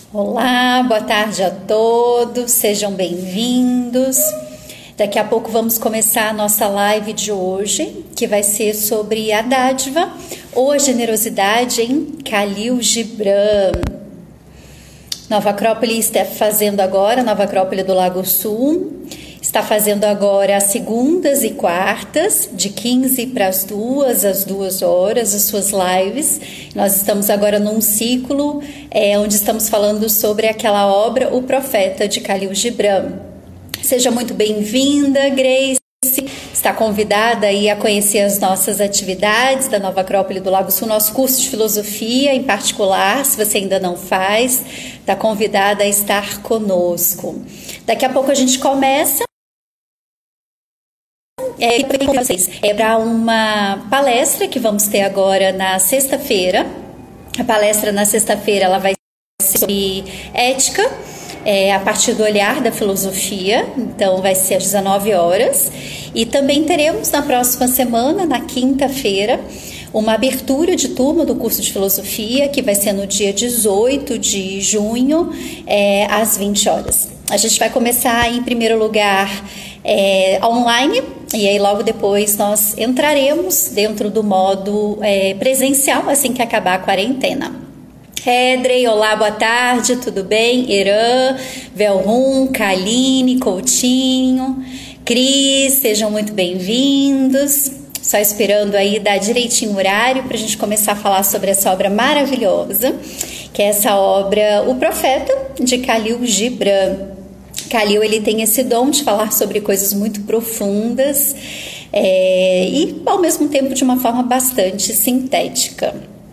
Olá, boa tarde a todos, sejam bem-vindos. Daqui a pouco vamos começar a nossa live de hoje, que vai ser sobre a dádiva ou a generosidade em Khalil Gibran. Nova Acrópole está fazendo agora, Nova Acrópole do Lago Sul, está fazendo agora as segundas e quartas, de 15 para as 2 horas, as suas lives. Nós estamos agora num ciclo onde estamos falando sobre aquela obra, O Profeta, de Khalil Gibran. Seja muito bem-vinda, Grace. Está convidada aí a conhecer as nossas atividades da Nova Acrópole do Lago Sul, nosso curso de filosofia em particular, se você ainda não faz, está convidada a estar conosco. Daqui a pouco a gente começa. Para uma palestra que vamos ter agora na sexta-feira. A palestra na sexta-feira ela vai ser sobre ética, a partir do olhar da filosofia, então vai ser às 19 horas. E também teremos na próxima semana, na quinta-feira, uma abertura de turma do curso de filosofia, que vai ser no dia 18 de junho, às 20 horas. A gente vai começar, em primeiro lugar, online, e aí logo depois nós entraremos dentro do modo presencial, assim que acabar a quarentena. Edrey, olá, boa tarde, tudo bem? Eran, Velrum, Kaline, Coutinho, Cris, sejam muito bem-vindos. Só esperando aí dar direitinho o horário para a gente começar a falar sobre essa obra maravilhosa, que é essa obra O Profeta, de Khalil Gibran. Khalil, ele tem esse dom de falar sobre coisas muito profundas e, ao mesmo tempo, de uma forma bastante sintética.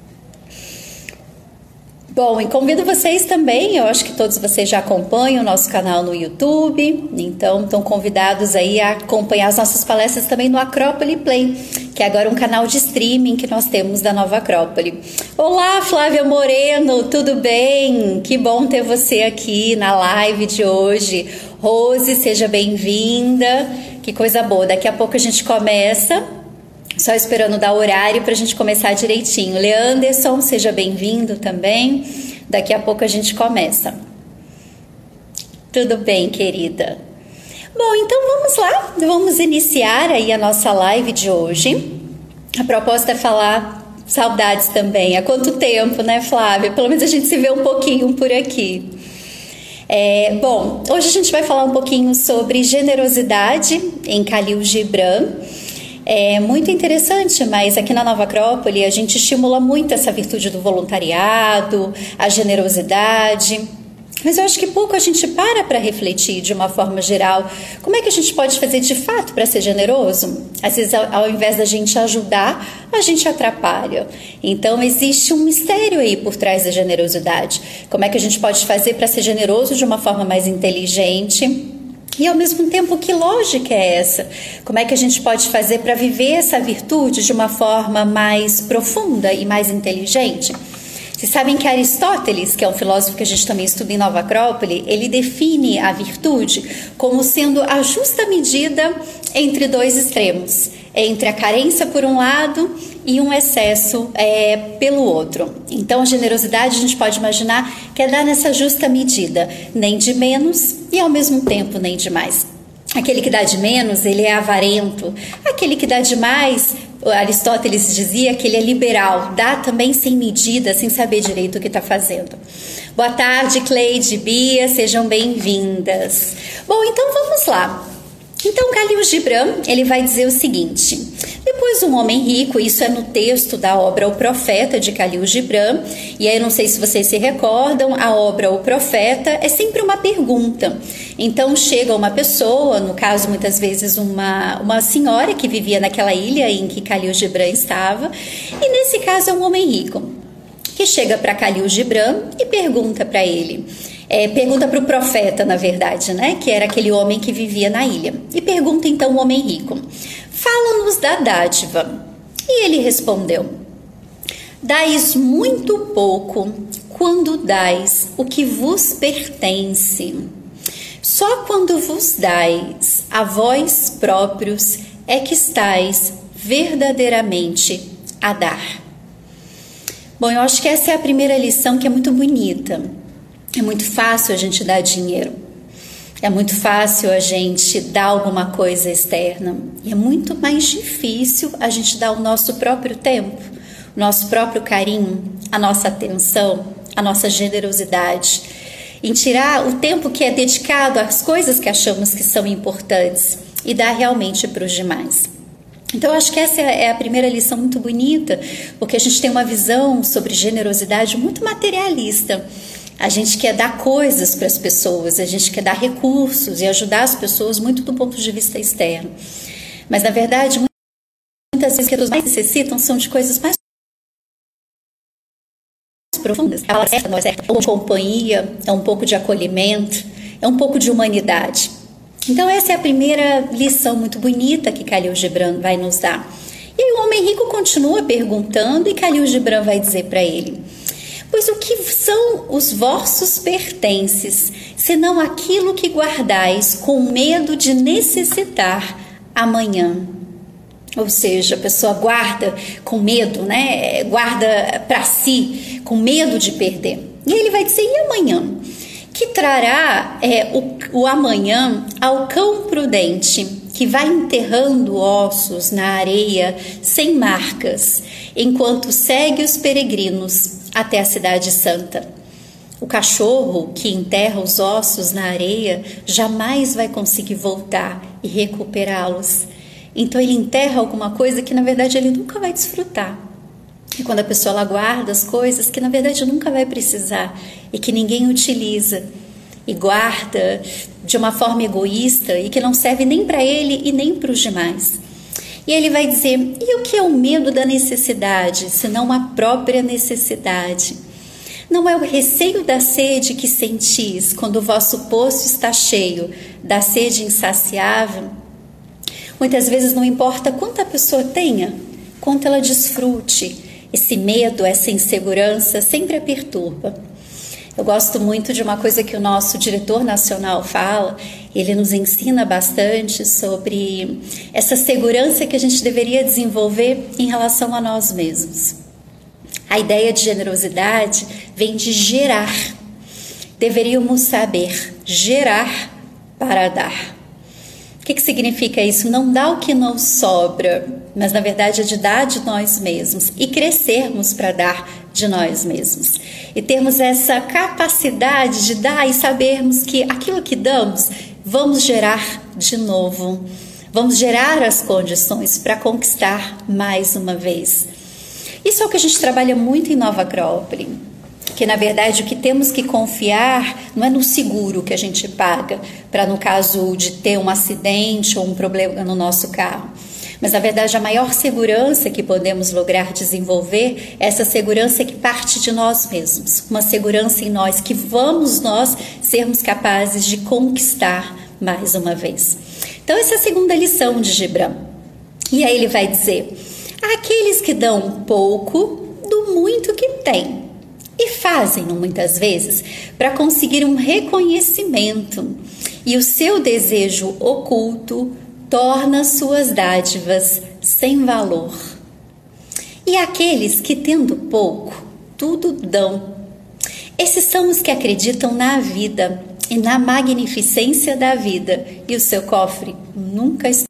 Bom, e convido vocês também, eu acho que todos vocês já acompanham o nosso canal no YouTube, então estão convidados aí a acompanhar as nossas palestras também no Acrópole Play, que é agora um canal de streaming que nós temos da Nova Acrópole. Olá, Flávia Moreno, tudo bem? Que bom ter você aqui na live de hoje. Rose, seja bem-vinda, que coisa boa, daqui a pouco a gente começa. Só esperando dar horário para a gente começar direitinho. Leanderson, seja bem-vindo também. Daqui a pouco a gente começa. Tudo bem, querida? Bom, então vamos lá. Vamos iniciar aí a nossa live de hoje. A proposta é falar saudades também. Há quanto tempo, né, Flávia? Pelo menos a gente se vê um pouquinho por aqui. Bom, hoje a gente vai falar um pouquinho sobre generosidade em Khalil Gibran. É muito interessante, mas aqui na Nova Acrópole a gente estimula muito essa virtude do voluntariado, a generosidade, mas eu acho que pouco a gente para refletir de uma forma geral como é que a gente pode fazer de fato para ser generoso. Às vezes, ao invés da gente ajudar, a gente atrapalha. Então existe um mistério aí por trás da generosidade. Como é que a gente pode fazer para ser generoso de uma forma mais inteligente? E ao mesmo tempo, que lógica é essa? Como é que a gente pode fazer para viver essa virtude de uma forma mais profunda e mais inteligente? Vocês sabem que Aristóteles, que é um filósofo que a gente também estuda em Nova Acrópole, ele define a virtude como sendo a justa medida entre dois extremos, entre a carência por um lado e um excesso pelo outro. Então a generosidade a gente pode imaginar que é dar nessa justa medida, nem de menos e ao mesmo tempo nem de mais. Aquele que dá de menos, ele é avarento. Aquele que dá de mais, Aristóteles dizia que ele é liberal, dá também sem medida, sem saber direito o que está fazendo. Boa tarde, Cleide, Bia, sejam bem-vindas. Bom, então vamos lá. Então, Khalil Gibran, ele vai dizer o seguinte: depois um homem rico, isso é no texto da obra O Profeta, de Khalil Gibran, e aí eu não sei se vocês se recordam, a obra O Profeta é sempre uma pergunta. Então chega uma pessoa, no caso muitas vezes uma senhora que vivia naquela ilha em que Khalil Gibran estava, e nesse caso é um homem rico, que chega para Khalil Gibran e pergunta para ele. Pergunta para o profeta, na verdade, né? Que era aquele homem que vivia na ilha. E pergunta então o homem rico: fala-nos da dádiva. E ele respondeu: dais muito pouco quando dais o que vos pertence. Só quando vos dais a vós próprios é que estais verdadeiramente a dar. Bom, eu acho que essa é a primeira lição, que é muito bonita. É muito fácil a gente dar dinheiro. É muito fácil a gente dar alguma coisa externa. E é muito mais difícil a gente dar o nosso próprio tempo, o nosso próprio carinho, a nossa atenção, a nossa generosidade. Em tirar o tempo que é dedicado às coisas que achamos que são importantes e dar realmente para os demais. Então, eu acho que essa é a primeira lição muito bonita, porque a gente tem uma visão sobre generosidade muito materialista. A gente quer dar coisas para as pessoas, a gente quer dar recursos e ajudar as pessoas muito do ponto de vista externo. Mas, na verdade, muitas vezes o que eles mais necessitam são de coisas mais profundas. É um pouco de companhia, é um pouco de acolhimento, é um pouco de humanidade. Então essa é a primeira lição muito bonita que Khalil Gibran vai nos dar. E aí o homem rico continua perguntando e Khalil Gibran vai dizer para ele: pois o que são os vossos pertences, senão aquilo que guardais com medo de necessitar amanhã? Ou seja, a pessoa guarda com medo, né? Guarda para si, com medo de perder. E ele vai dizer: e amanhã? Que trará o amanhã ao cão prudente, que vai enterrando ossos na areia sem marcas, enquanto segue os peregrinos até a cidade santa. O cachorro que enterra os ossos na areia jamais vai conseguir voltar e recuperá-los. Então ele enterra alguma coisa que na verdade ele nunca vai desfrutar. E quando a pessoa ela guarda as coisas que na verdade nunca vai precisar e que ninguém utiliza, e guarda de uma forma egoísta e que não serve nem para ele e nem para os demais. E ele vai dizer: e o que é o medo da necessidade, senão a própria necessidade? Não é o receio da sede que sentis quando o vosso poço está cheio, da sede insaciável? Muitas vezes não importa quanto a pessoa tenha, quanto ela desfrute. Esse medo, essa insegurança sempre a perturba. Eu gosto muito de uma coisa que o nosso diretor nacional fala. Ele nos ensina bastante sobre essa segurança que a gente deveria desenvolver em relação a nós mesmos. A ideia de generosidade vem de gerar. Deveríamos saber gerar para dar. O que significa isso? Não dar o que nos sobra, mas na verdade é de dar de nós mesmos e crescermos para dar de nós mesmos. E termos essa capacidade de dar e sabermos que aquilo que damos, vamos gerar de novo. Vamos gerar as condições para conquistar mais uma vez. Isso é o que a gente trabalha muito em Nova Acrópole. Que na verdade o que temos que confiar não é no seguro que a gente paga para no caso de ter um acidente ou um problema no nosso carro, mas na verdade a maior segurança que podemos lograr desenvolver é essa segurança que parte de nós mesmos, uma segurança em nós que vamos nós sermos capazes de conquistar mais uma vez. Então essa é a segunda lição de Gibran. E aí ele vai dizer: aqueles que dão pouco do muito que têm, e fazem-no muitas vezes para conseguir um reconhecimento, e o seu desejo oculto torna suas dádivas sem valor. E aqueles que, tendo pouco, tudo dão. Esses são os que acreditam na vida e na magnificência da vida, e o seu cofre nunca está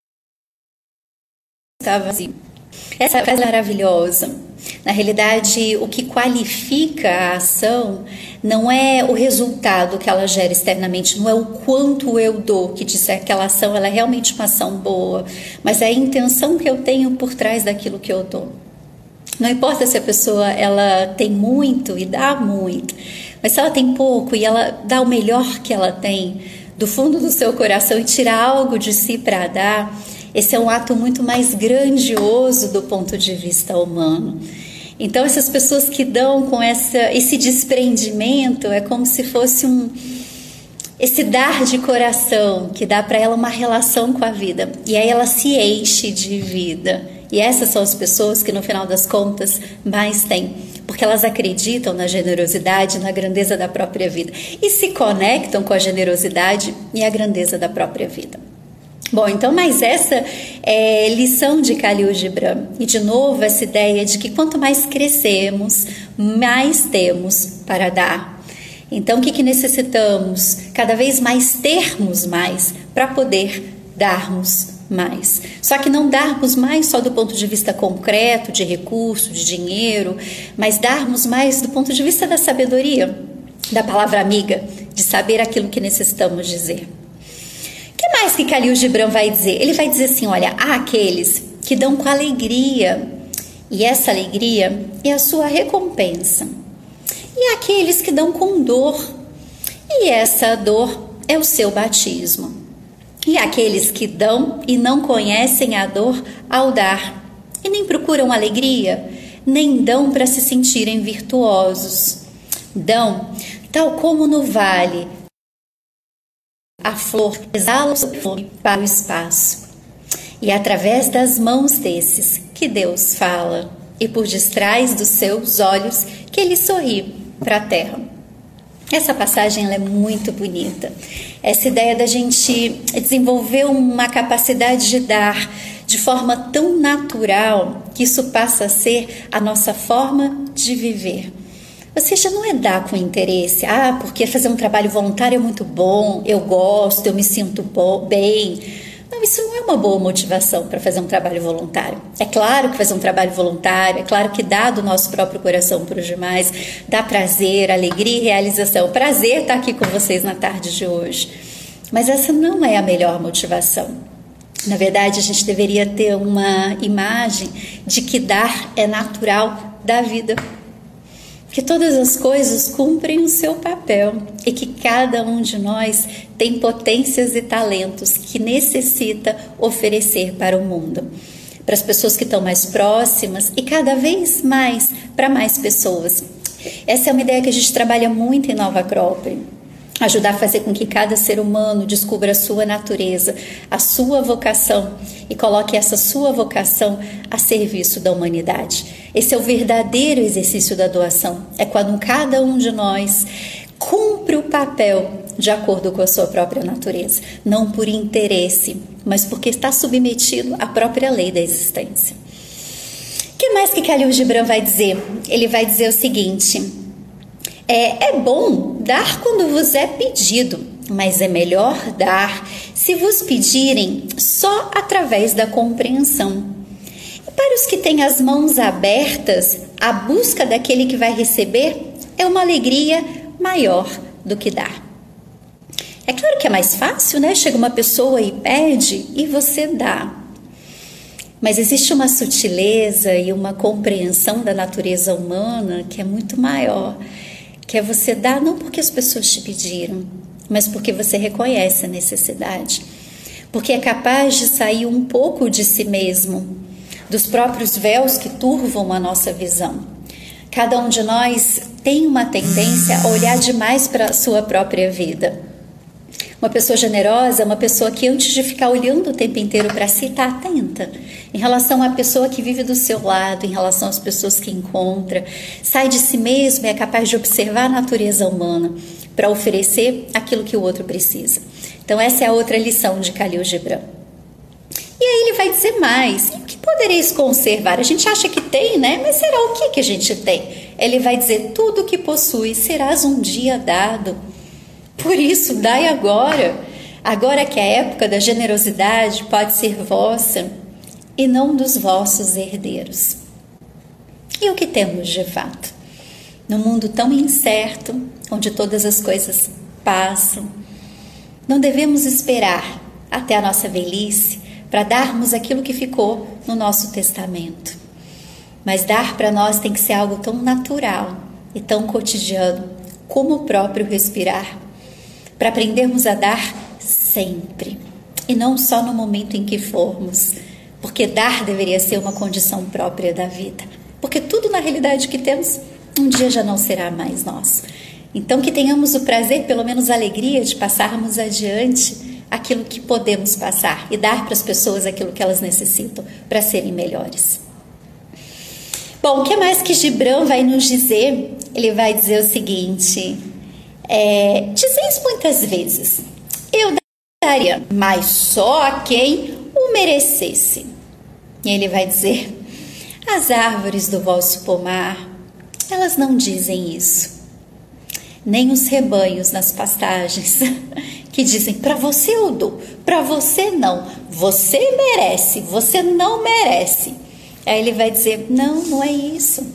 vazio. Essa frase é maravilhosa. Na realidade, o que qualifica a ação não é o resultado que ela gera externamente, não é o quanto eu dou, que diz que aquela ação ela é realmente uma ação boa, mas é a intenção que eu tenho por trás daquilo que eu dou. Não importa se a pessoa ela tem muito e dá muito, mas se ela tem pouco e ela dá o melhor que ela tem, do fundo do seu coração, e tira algo de si para dar, esse é um ato muito mais grandioso do ponto de vista humano. Então essas pessoas que dão com esse desprendimento é como se fosse esse dar de coração que dá para ela uma relação com a vida. E aí ela se enche de vida. E essas são as pessoas que no final das contas mais têm. Porque elas acreditam na generosidade, na grandeza da própria vida. E se conectam com a generosidade e a grandeza da própria vida. Bom, então, mas essa é lição de Khalil Gibran. E, de novo, essa ideia de que quanto mais crescemos, mais temos para dar. Então, o que necessitamos? Cada vez mais termos mais para poder darmos mais. Só que não darmos mais só do ponto de vista concreto, de recurso, de dinheiro, mas darmos mais do ponto de vista da sabedoria, da palavra amiga, de saber aquilo que necessitamos dizer. O que mais que Khalil Gibran vai dizer? Ele vai dizer assim, olha, há aqueles que dão com alegria, e essa alegria é a sua recompensa. E há aqueles que dão com dor, e essa dor é o seu batismo. E há aqueles que dão e não conhecem a dor ao dar, e nem procuram alegria, nem dão para se sentirem virtuosos. Dão, tal como no vale, a flor exala o seu perfume para o espaço. E é através das mãos desses que Deus fala, e por detrás dos seus olhos que Ele sorri para a terra. Essa passagem ela é muito bonita. Essa ideia da gente desenvolver uma capacidade de dar de forma tão natural que isso passa a ser a nossa forma de viver. Ou seja, não é dar com interesse, porque fazer um trabalho voluntário é muito bom, eu gosto, eu me sinto bem. Não, isso não é uma boa motivação para fazer um trabalho voluntário. É claro que fazer um trabalho voluntário, é claro que dá do nosso próprio coração para os demais, dá prazer, alegria e realização. Prazer estar aqui com vocês na tarde de hoje. Mas essa não é a melhor motivação. Na verdade, a gente deveria ter uma imagem de que dar é natural da vida. Que todas as coisas cumprem o seu papel e que cada um de nós tem potências e talentos que necessita oferecer para o mundo, para as pessoas que estão mais próximas e cada vez mais para mais pessoas. Essa é uma ideia que a gente trabalha muito em Nova Acrópole. Ajudar a fazer com que cada ser humano descubra a sua natureza, a sua vocação e coloque essa sua vocação a serviço da humanidade. Esse é o verdadeiro exercício da doação. É quando cada um de nós cumpre o papel de acordo com a sua própria natureza. Não por interesse, mas porque está submetido à própria lei da existência. O que mais que Khalil Gibran vai dizer? Ele vai dizer o seguinte... É bom dar quando vos é pedido, mas é melhor dar se vos pedirem só através da compreensão. E para os que têm as mãos abertas, a busca daquele que vai receber é uma alegria maior do que dar. É claro que é mais fácil, né? Chega uma pessoa e pede e você dá. Mas existe uma sutileza e uma compreensão da natureza humana que é muito maior. Que é você dar não porque as pessoas te pediram, mas porque você reconhece a necessidade. Porque é capaz de sair um pouco de si mesmo, dos próprios véus que turvam a nossa visão. Cada um de nós tem uma tendência a olhar demais para a sua própria vida. Uma pessoa generosa é uma pessoa que antes de ficar olhando o tempo inteiro para si, está atenta em relação à pessoa que vive do seu lado, em relação às pessoas que encontra, sai de si mesmo e é capaz de observar a natureza humana para oferecer aquilo que o outro precisa. Então essa é a outra lição de Khalil Gibran. E aí ele vai dizer mais, o que podereis conservar? A gente acha que tem, né? Mas será o que a gente tem? Ele vai dizer, tudo o que possui serás um dia dado. Por isso, dai agora. Agora que a época da generosidade pode ser vossa e não dos vossos herdeiros. E o que temos de fato? Num mundo tão incerto, onde todas as coisas passam, não devemos esperar até a nossa velhice para darmos aquilo que ficou no nosso testamento. Mas dar para nós tem que ser algo tão natural e tão cotidiano como o próprio respirar, para aprendermos a dar sempre, e não só no momento em que formos, porque dar deveria ser uma condição própria da vida, porque tudo na realidade que temos, um dia já não será mais nosso. Então que tenhamos o prazer, pelo menos a alegria de passarmos adiante aquilo que podemos passar e dar para as pessoas aquilo que elas necessitam para serem melhores. Bom, o que mais que Gibran vai nos dizer? Ele vai dizer o seguinte... dizeis muitas vezes, eu daria, mas só a quem o merecesse. E ele vai dizer, as árvores do vosso pomar, elas não dizem isso. nem os rebanhos nas pastagens, que dizem, para você eu dou, para você não, você merece, você não merece. Aí ele vai dizer, não é isso.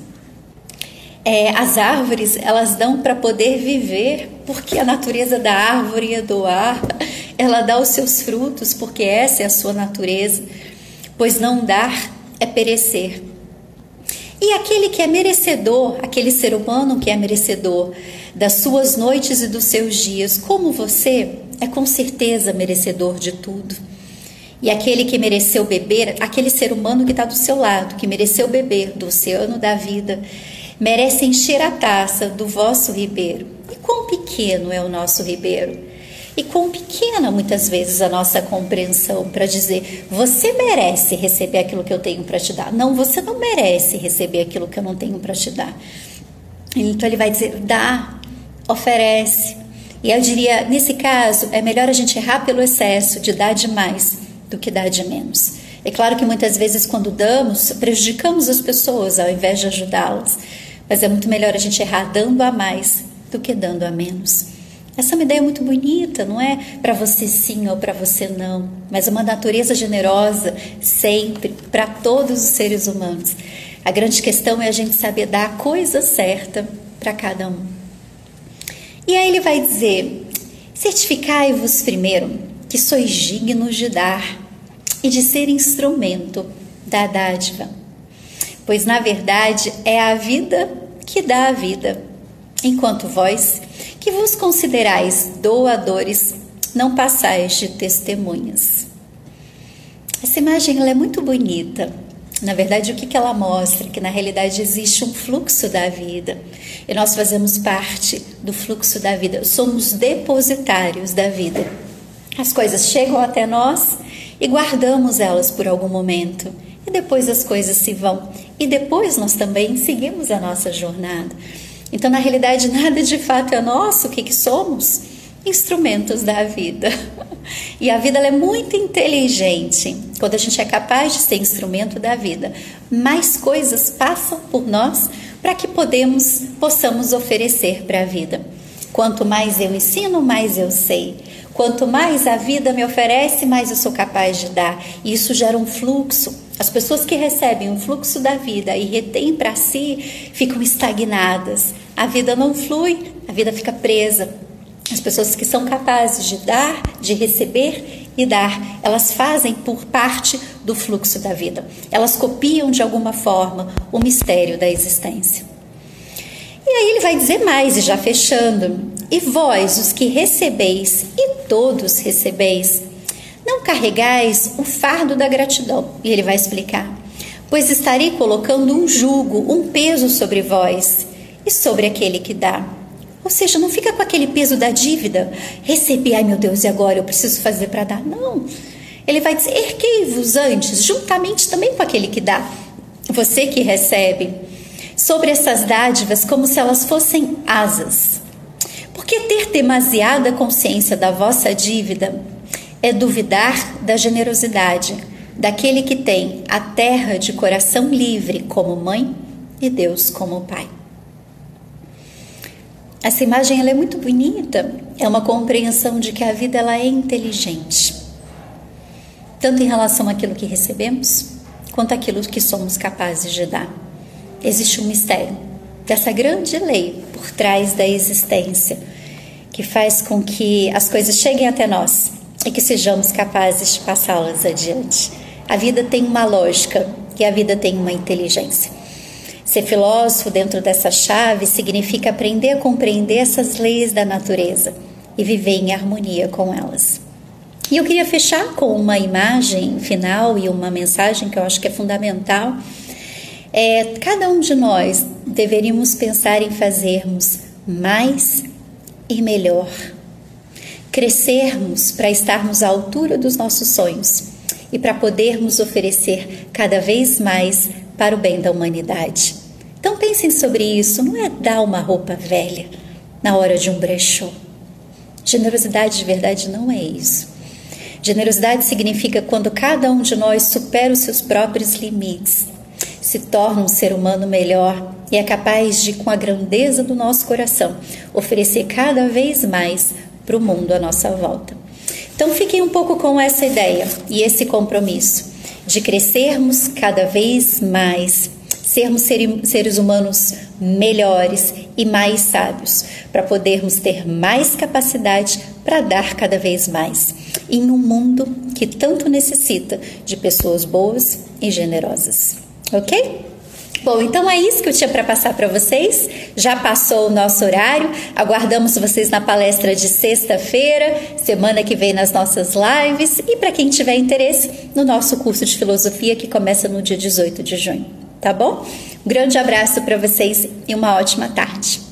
As árvores, elas dão para poder viver, porque a natureza da árvore é doar, ela dá os seus frutos, porque essa é a sua natureza, pois não dar é perecer. E aquele que é merecedor, aquele ser humano que é merecedor das suas noites e dos seus dias, como você, é com certeza merecedor de tudo. E aquele que mereceu beber, aquele ser humano que está do seu lado, que mereceu beber do oceano da vida, merece encher a taça do vosso ribeiro. E quão pequeno é o nosso ribeiro? E quão pequena muitas vezes a nossa compreensão para dizer, você merece receber aquilo que eu tenho para te dar. Não, você não merece receber aquilo que eu não tenho para te dar. Então ele vai dizer, dá, oferece. E eu diria, nesse caso, é melhor a gente errar pelo excesso de dar demais do que dar de menos. É claro que muitas vezes quando damos, prejudicamos as pessoas ao invés de ajudá-las. Mas é muito melhor a gente errar dando a mais do que dando a menos. Essa é uma ideia muito bonita, não é para você sim ou para você não, mas uma natureza generosa sempre para todos os seres humanos. A grande questão é a gente saber dar a coisa certa para cada um. E aí ele vai dizer, certificai-vos primeiro que sois dignos de dar e de ser instrumento da dádiva. Pois na verdade é a vida que dá a vida, enquanto vós, que vos considerais doadores, não passais de testemunhas. Essa imagem ela é muito bonita. Na verdade, o que ela mostra? Que na realidade existe um fluxo da vida e nós fazemos parte do fluxo da vida, somos depositários da vida. As coisas chegam até nós e guardamos elas por algum momento. E depois as coisas se vão. E depois nós também seguimos a nossa jornada. Então, na realidade, nada de fato é nosso. O que somos? Instrumentos da vida. E a vida ela é muito inteligente. Quando a gente é capaz de ser instrumento da vida, mais coisas passam por nós para que possamos oferecer para a vida. Quanto mais eu ensino, mais eu sei. Quanto mais a vida me oferece, mais eu sou capaz de dar. E isso gera um fluxo. As pessoas que recebem o fluxo da vida e retêm para si, ficam estagnadas. A vida não flui, a vida fica presa. As pessoas que são capazes de dar, de receber e dar, elas fazem por parte do fluxo da vida. Elas copiam de alguma forma o mistério da existência. E aí ele vai dizer mais, e já fechando, e vós, os que recebeis, e todos recebeis, não carregais o fardo da gratidão. E ele vai explicar, pois estarei colocando um jugo, um peso sobre vós e sobre aquele que dá. Ou seja, não fica com aquele peso da dívida, recebi, ai meu Deus, e agora eu preciso fazer para dar. Não, ele vai dizer, erguei-vos antes, juntamente também com aquele que dá. Você que recebe, sobre essas dádivas como se elas fossem asas. Porque ter demasiada consciência da vossa dívida é duvidar da generosidade daquele que tem a terra de coração livre como mãe e Deus como pai. Essa imagem ela é muito bonita, é uma compreensão de que a vida ela é inteligente, tanto em relação àquilo que recebemos, quanto àquilo que somos capazes de dar. Existe um mistério dessa grande lei por trás da existência, que faz com que as coisas cheguem até nós e que sejamos capazes de passá-las adiante. A vida tem uma lógica e a vida tem uma inteligência. Ser filósofo dentro dessa chave significa aprender a compreender essas leis da natureza e viver em harmonia com elas. E eu queria fechar com uma imagem final e uma mensagem que eu acho que é fundamental. Cada um de nós deveríamos pensar em fazermos mais e melhor. Crescermos para estarmos à altura dos nossos sonhos e para podermos oferecer cada vez mais para o bem da humanidade. Então pensem sobre isso, não é dar uma roupa velha na hora de um brechó. Generosidade de verdade não é isso. Generosidade significa quando cada um de nós supera os seus próprios limites, se torna um ser humano melhor e é capaz de, com a grandeza do nosso coração, oferecer cada vez mais para o mundo à nossa volta. Então fiquem um pouco com essa ideia e esse compromisso de crescermos cada vez mais, sermos seres humanos melhores e mais sábios, para podermos ter mais capacidade para dar cada vez mais, em um mundo que tanto necessita de pessoas boas e generosas. Ok? Bom, então é isso que eu tinha para passar para vocês. Já passou o nosso horário. Aguardamos vocês na palestra de sexta-feira, semana que vem nas nossas lives e para quem tiver interesse no nosso curso de filosofia que começa no dia 18 de junho. Tá bom? Um grande abraço para vocês e uma ótima tarde.